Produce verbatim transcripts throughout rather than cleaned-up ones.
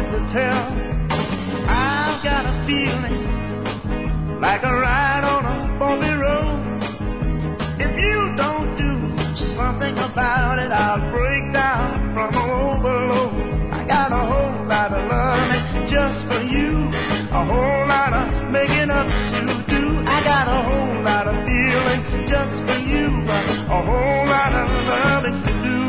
to tell. I've got a feeling like a ride on a bumpy road. If you don't do something about it, I'll break down from overload. I got a whole lot of love just for you, a whole lot of making up to do. I got a whole lot of feeling just for you, a whole lot of loving to do.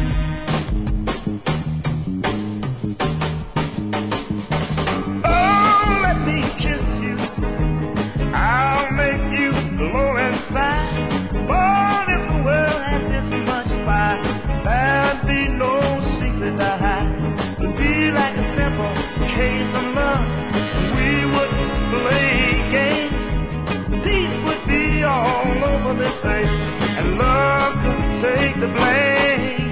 Oh, let me kiss you, I'll make you glow inside. But if the world had this much fire, there'd be no secret to hide. It'd be like a simple case of love. We wouldn't play games. Peace would be all over this place, and love could take the blame.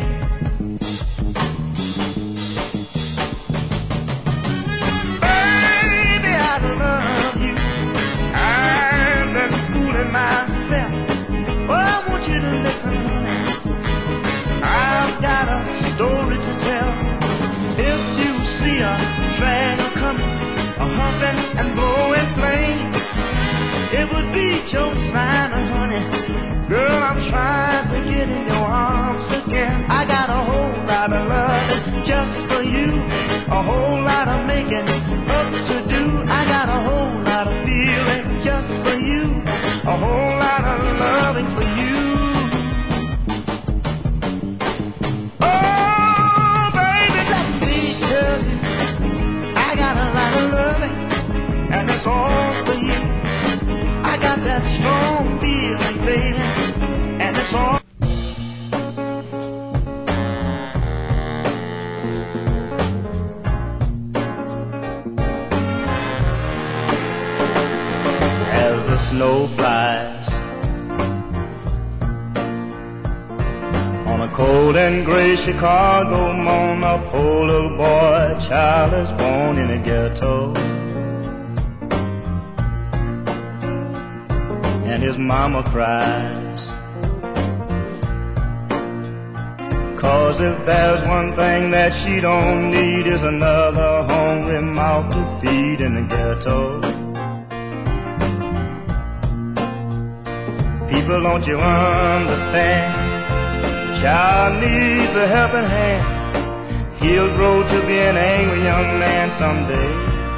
Baby, I love you. I've been fooling myself. Oh, I want you to listen, honey. I've got a story to tell. If you see a train coming, a huffing and blowing flame, it would be your sign, honey. Girl, I'm trying to get in your arms again. I got a whole lot of love just for you, a whole lot of making up to do. I got a whole lot of feeling just for you, a whole lot of loving for you. Oh, baby, let me tell you, I got a lot of loving, and it's all for you. I got that strong feeling, baby, and it's all. As the snow flies on a cold and gray Chicago morning, a poor little boy, a child is born in a ghetto. And his mama cries, 'cause if there's one thing that she don't need is another hungry mouth to feed in the ghetto. People, don't you understand? The child needs a helping hand. He'll grow to be an angry young man someday.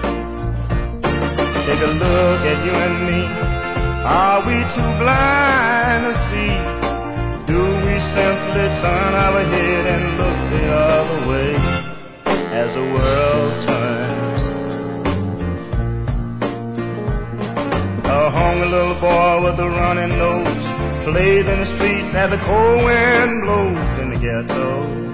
Take a look at you and me. Are we too blind to see? Do we simply turn our head and look the other way as the world turns? A hungry little boy with a running nose plays in the streets as the cold wind blows in the ghetto.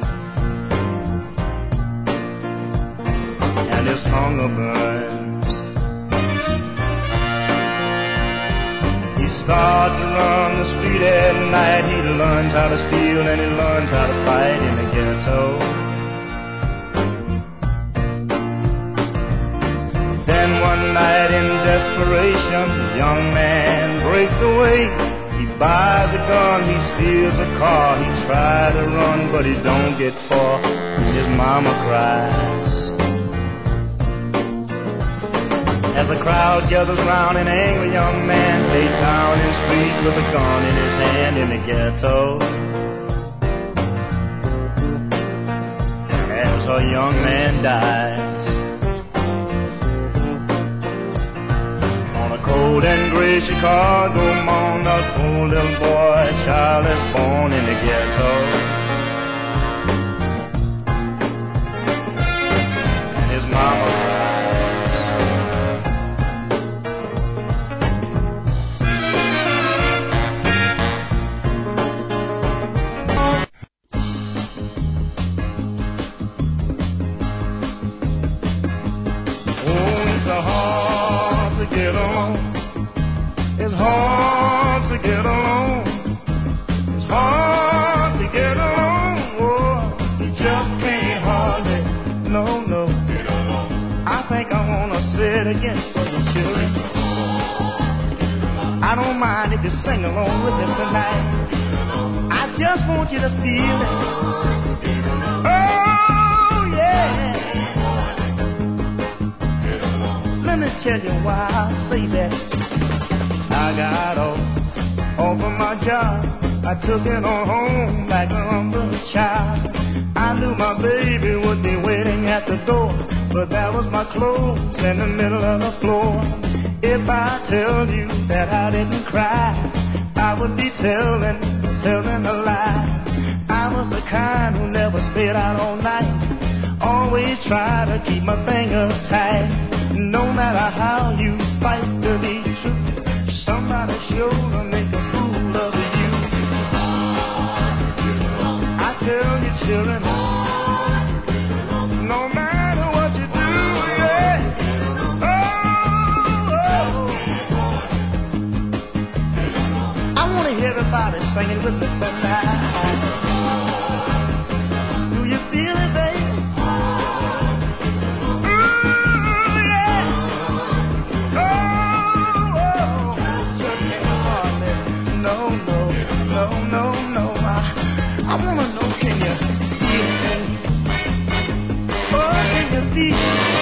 And his hunger burns. Starts to run the street at night. He learns how to steal and he learns how to fight in the ghetto. Then one night in desperation, the young man breaks away. He buys a gun, he steals a car. He tries to run but he don't get far. His mama cries as the crowd gathers round an angry young man lays down in the street with a gun in his hand in the ghetto. As her young man dies on a cold and gray Chicago morning, a poor little boy, a child is born in the ghetto. And his mama again for the children. I don't mind if you sing along with us tonight. I just want you to feel it. Oh, yeah. tell you why I say that. I got off, off of my job. I took it on home like a humble child. I knew my baby would be waiting at the door, but that was my clothes in the middle of the floor. If I tell you that I didn't cry, I would be telling, telling a lie. I was the kind who never stayed out all night, always tried to keep my fingers tight. No matter how you fight to be true, somebody sure to make a fool of you. I tell you, children, no matter what you do, yeah. Oh, oh. I want to hear everybody singing with me tonight. Do you feel it, baby? I wanna know, can you feel me? Oh, can you feel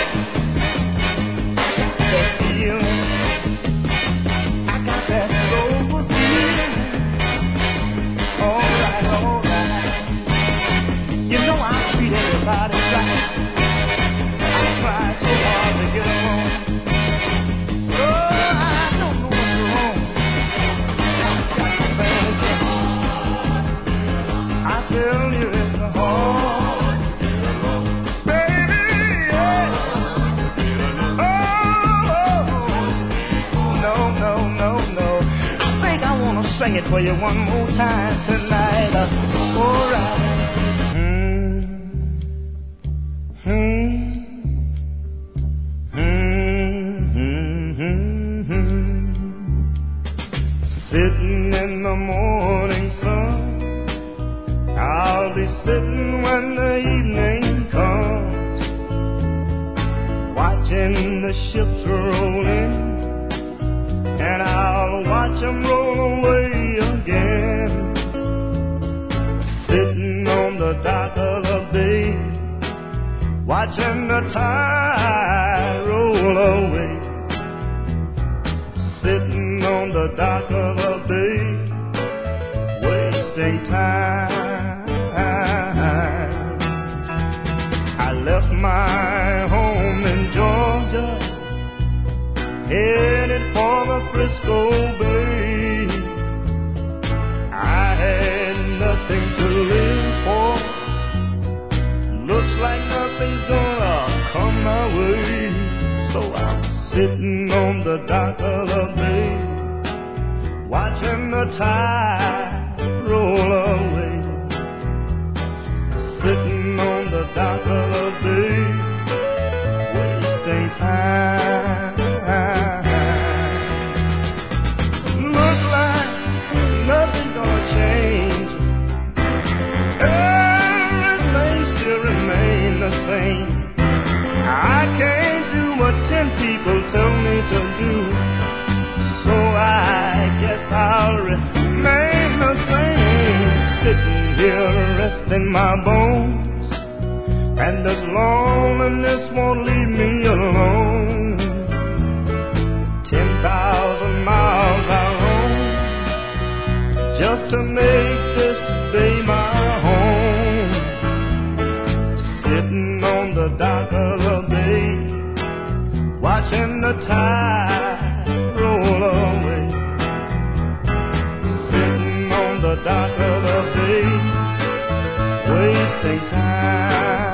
that feeling? I got that soulful feeling. All right, all right. You know I treat everybody right. I try so hard to get along. Oh, I don't know what's wrong. I got to say again. I tell you it's a hard, baby, yeah. Oh, no, no, no, no. I think I want to sing it for you one more time tonight. Uh, all right. Hmm, hmm, hmm, hmm, hmm. Sitting in the morning sun, I'll be sitting when the evening comes, watching the ships roll in, and I'll watch them roll away again. Sitting on the dock of the bay, watching the tide roll away. Sitting on the dock of the bay, wasting time. I left my home in Georgia, headed for the Frisco Bay. I had nothing to live for. Looks like nothing's gonna come my way. So I'm sitting on the dock of the bay, watching the tide roll away. Sitting on the dock of the bay, wasting time. Looks like nothing's gonna change. Everything still remains the same. I can't do what ten people tell me to do, so I guess I'll remain the same. Sitting here resting my bones, and this loneliness won't leave me alone. Ten thousand miles I roam just to make this bay my home. Sitting on the dock of the bay, watching the tide roll away. Sitting on the dock of the bay, wasting time.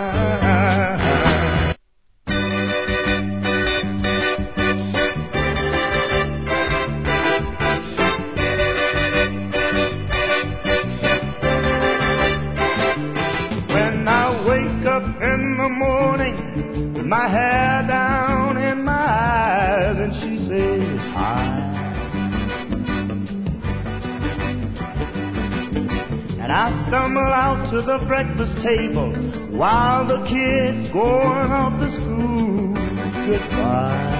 When I wake up in the morning, with my hair down in my eyes, and she says hi. And I stumble out to the breakfast table while the kids going off to school. Goodbye.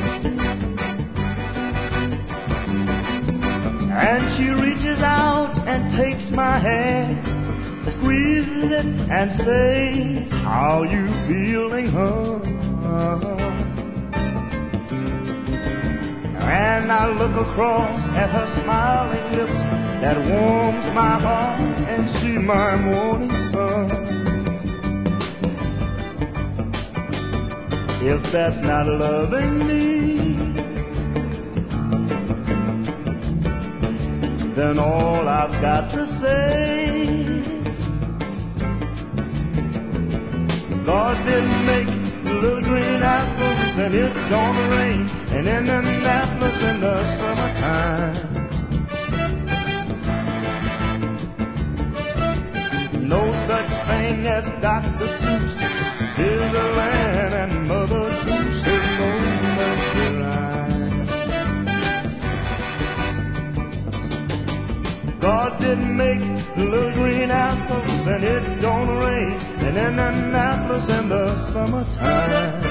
And she reaches out and takes my hand, squeezes it and says, how you feeling, huh? And I look across at her smiling lips that warms my heart, and she my morning sun. If that's not loving me, then all I've got to say is God didn't make little green apples and it don't rain, and in Annapolis in the summertime. No such thing as Doctor Seuss is a land, and Mother Goose is no nursery rhyme. God didn't make little green apples and it don't rain, and in Annapolis in the summertime.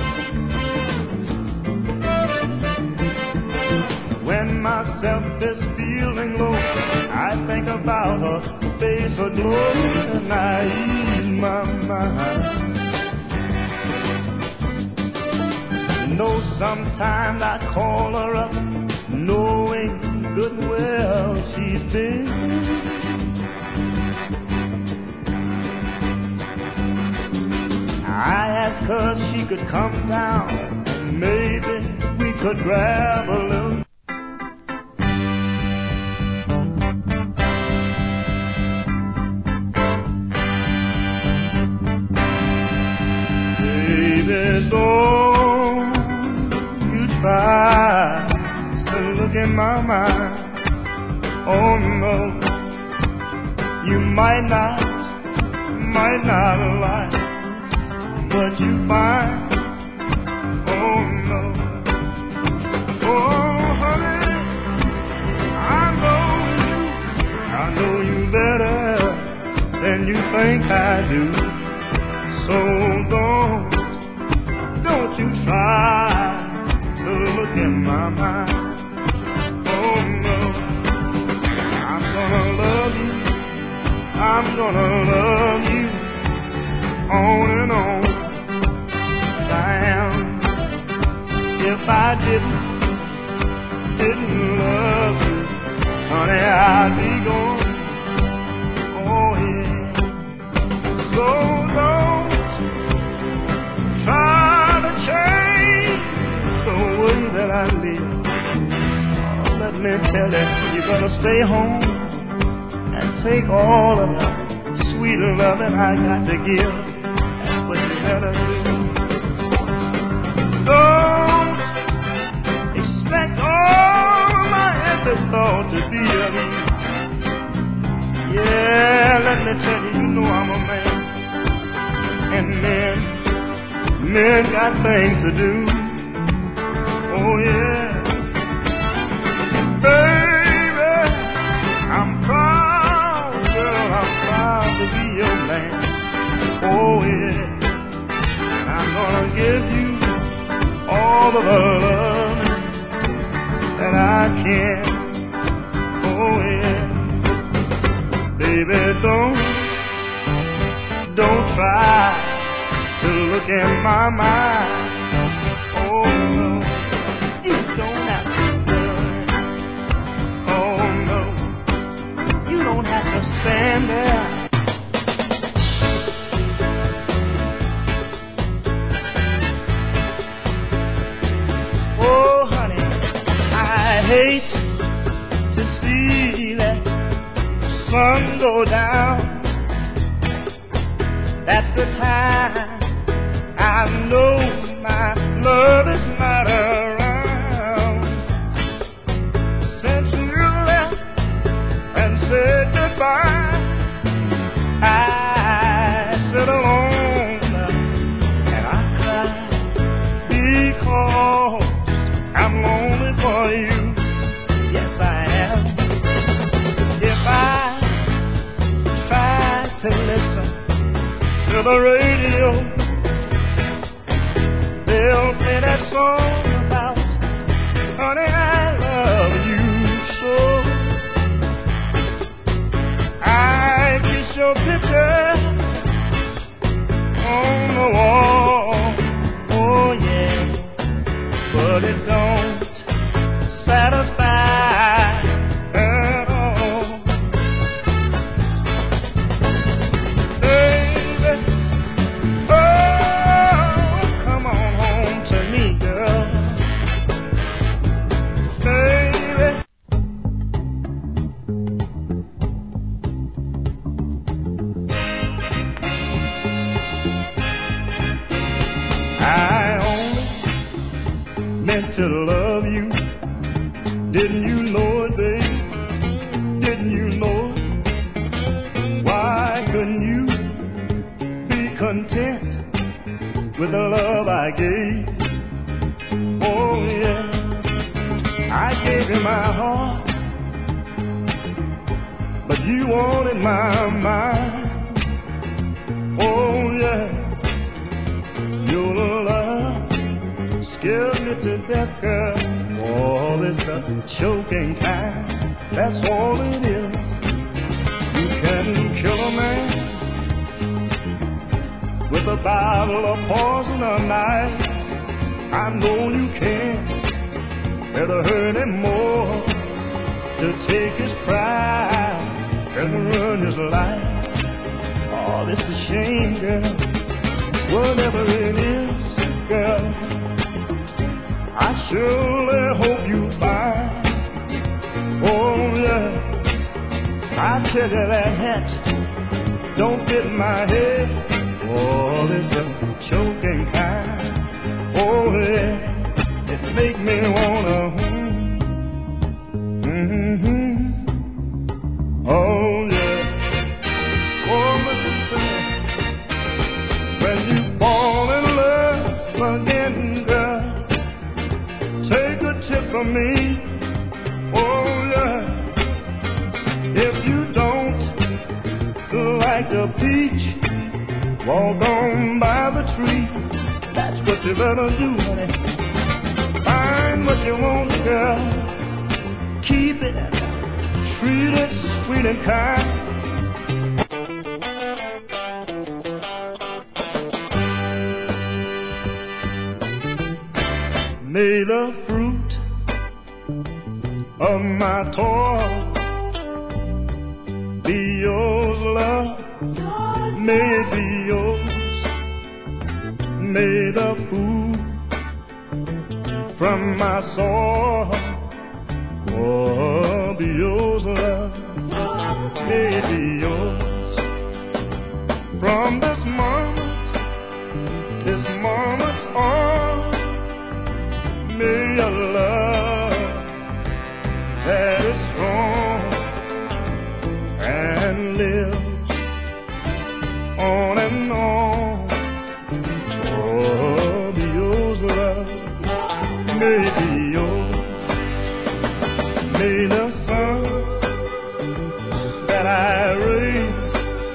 When myself is feeling low, I think about her face aglow, and I ease my mind. You know, sometimes I call her up, knowing good and well she's been. I ask her if she could come down, and maybe we could grab a little. Don't you try to look in my mind. Oh no, you might not, might not like what you find. Oh no, oh honey, I know you, I know you better than you think I do. So don't Don't you try to look in my mind. Oh no, I'm gonna love you, I'm gonna love you on and on. Sam, if I didn't, didn't love you, honey, I'd be gone. Oh yeah, so don't try that I live. Oh, let me tell you, you better stay home and take all of the sweet loving I got to give. That's what you better do. Don't expect all of my every thought to be of you. Yeah, let me tell you, you know I'm a man, and men, men got things to do. Oh yeah, baby, I'm proud, girl, I'm proud to be your man. Oh yeah, I'm gonna give you all of the love that I can. Oh yeah, baby, don't, don't try to look in my mind. Oh no. You don't have to worry. Oh no, you don't have to stand there. Oh honey, I hate to see that sun go down. That's the time I know my love is not around. Said goodbye, I sit alone and I cry because I'm lonely for you. Yes, I am. If I try to listen to the radio, they'll play that song about, honey, I love you so. I kiss your picture on the wall, oh yeah, but it don't to love you. Didn't you know it, babe? Didn't you know it? Why couldn't you be content with the love I gave? Oh yeah, I gave you my heart, but you wanted my mind. Oh yeah, your love scared me to death, girl. Oh, it's the choking kind, that's all it is. You can kill a man with a bottle of poison or knife. I know you can. It'll hurt him more to take his pride and ruin his life. Oh, it's a shame, girl. Whatever it is, girl, I surely hope you find. Oh, yeah, I tell you that hat don't fit my head. Oh, it's a choking kind. Oh, yeah, it make me wanna mm-hmm. Oh, yeah. Oh, Mister When you fall in love again, girl, take a tip from me. Oh, yeah. If you don't like a peach, walk on by the tree. That's what you better do, honey. Find what you want, girl. Keep it, treat it sweet and kind. May the fruit of my toil be yours, love. May it be yours. May the food from my soul oh, be yours, love. May it be yours. From this moment, this moment on, may your love that is strong and lives on and on. Oh, be yours, love. May it be yours. May the sun that I raise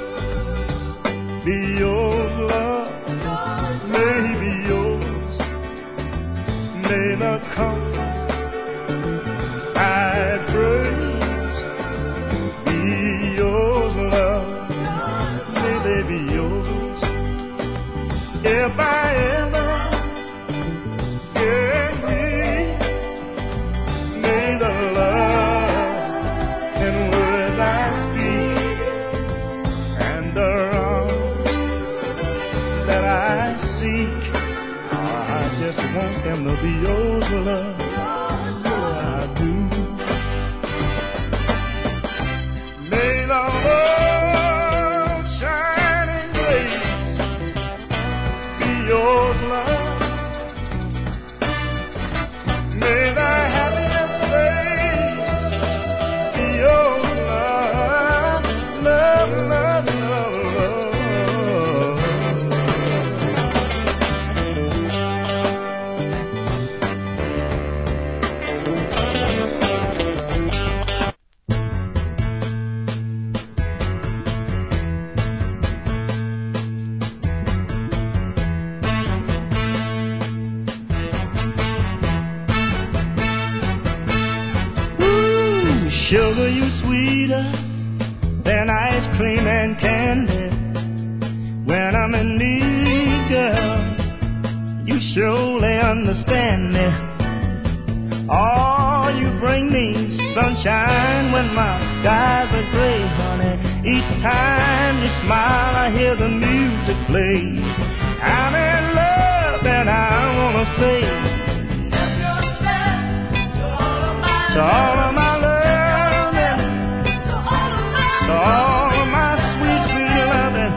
be yours, love. May he be yours. May the comfort I praise be yours, love. May they be yours. If I ever get weak, may the love and words I speak and the wrongs that I seek, I just want them to be yours, love. Yeah, I do. May the world shining grace be yours, love. May the happiest days be yours, love. Love, love, love, love. Sugar, you sweeter than ice cream and candy. When I'm in need, girl, you surely understand me. Oh, you bring me sunshine when my skies are gray, honey. Each time you smile, I hear the music play. I'm in love and I wanna say to all of my all of my sweet, sweet loving.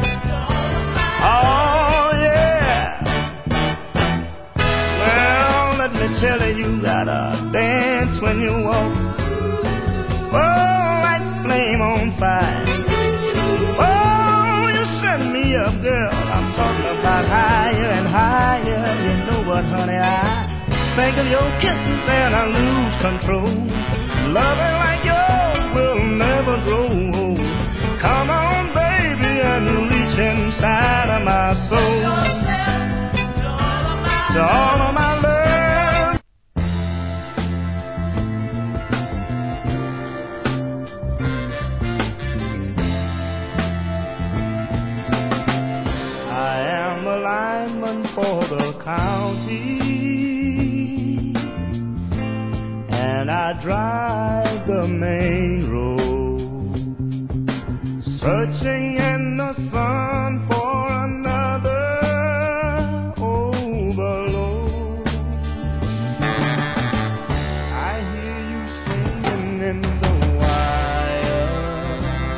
Oh, yeah. Well, let me tell you, you gotta dance when you walk. Oh, like flame on fire. Oh, you set me up, girl. I'm talking about higher and higher. You know what, honey, I think of your kisses and I lose control. Loving like yours will never grow old. Come on, baby, and reach inside of my soul. To all of my love. I am a lineman for the county, and I drive the main road, searching in the sun for another overload. I hear you singing in the wire,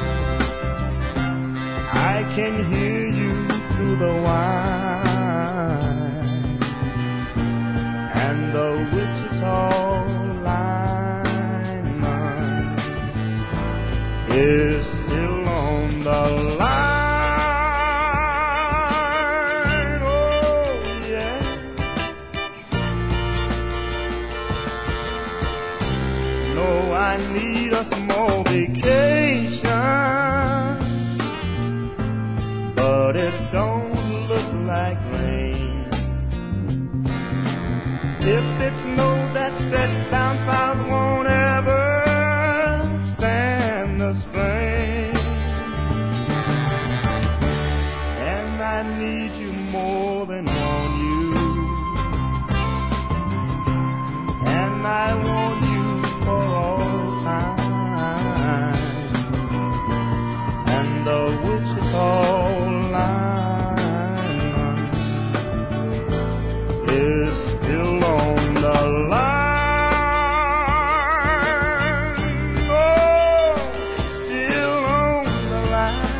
I can hear you through the wine, and the Wichita lineman is still on the line. Oh, yeah. No, I need a small vacation, but it don't look like rain. If it snows, that stretch down south won't ever stand the strain. And I need you more than want you, and I want you for all time. And the Wichita lineman is still on the line. Oh, still on the line.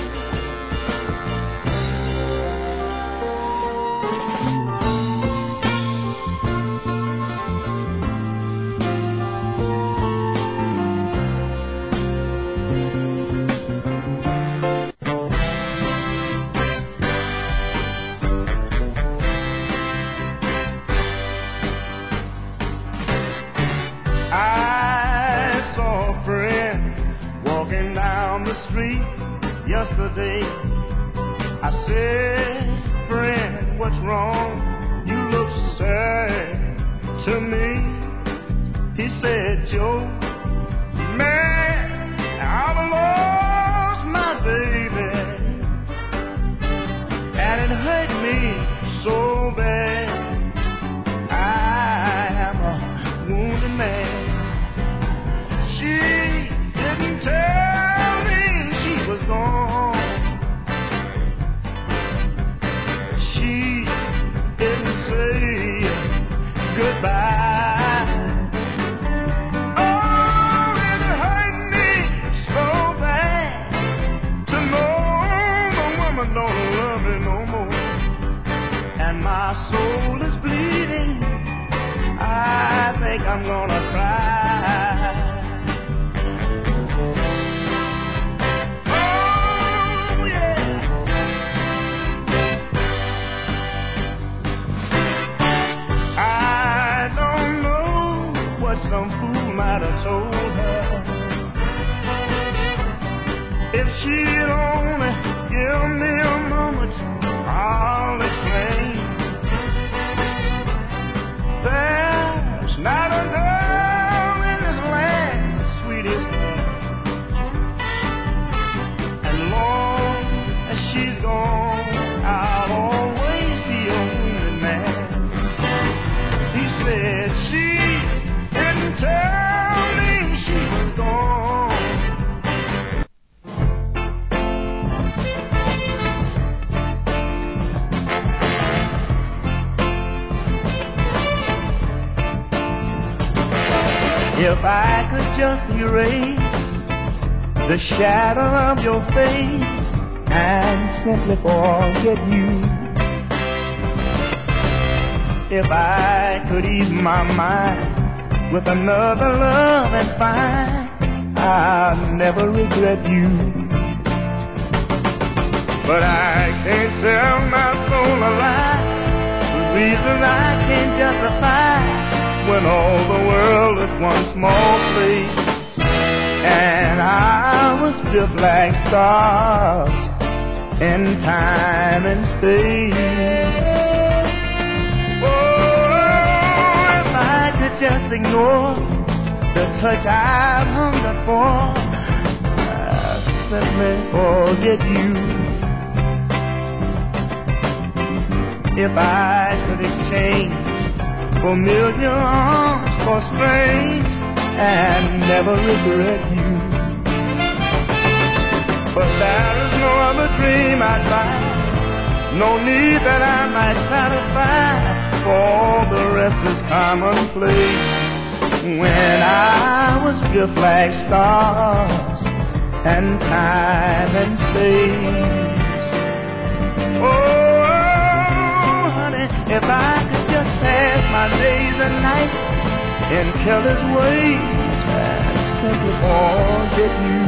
I saw a friend walking down the street yesterday. I said, friend, what's wrong? You look sad to me. He said, Joe, man, I've lost my baby, and it hurt me so bad. I am a wounded man. She didn't tell me she was gone. She didn't say goodbye. Oh, it hurt me so bad to know the woman don't love me no more, and my soul is bleeding. I think I'm gonna cry. Oh, yeah. I don't know what some fool might have told her. If she'd only give me a moment, I'll explain. There's not a girl in this land as sweet as her, and long as she's gone, I'll always be a wounded man. He said she didn't tell me she was gone. If I could just erase the shadow of your face and simply forget you, if I could ease my mind with another love and find I'll never regret you. But I can't sell my soul alive for reasons I can't justify, when all the world is one small place and I was just like stars in time and space. Oh, if I could just ignore the touch I've hungered for, I'd simply forget you. If I could exchange familiar arms for strange and never regret you. But there is no other dream I'd buy, no need that I might satisfy, for all the rest is commonplace, when I was just like stars and time and space. Oh, if I could just pass my days and nights in careless ways and simply forget you.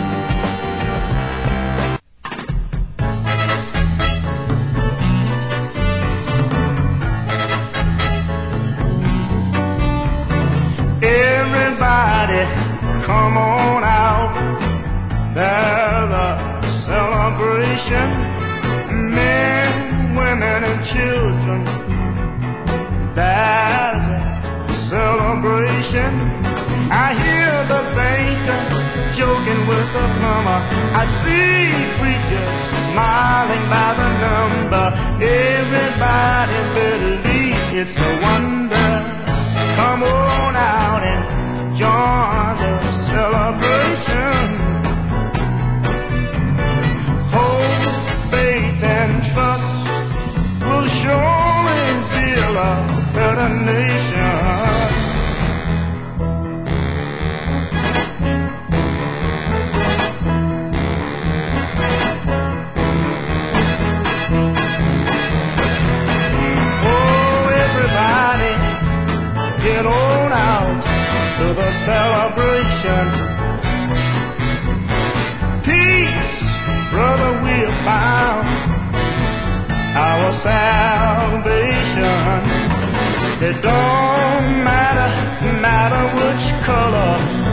Everybody, come on out. There's a celebration. Men, women, and children. There's a celebration. I hear the banker joking with the plumber. I see preachers smiling by the number. Everybody believe it's a wonder. Come on out and join the celebration. Hope, faith, and trust will surely build a better nation. Oh, everybody, get on out to the celebration. Peace, brother, we have found our salvation. It don't matter, matter which color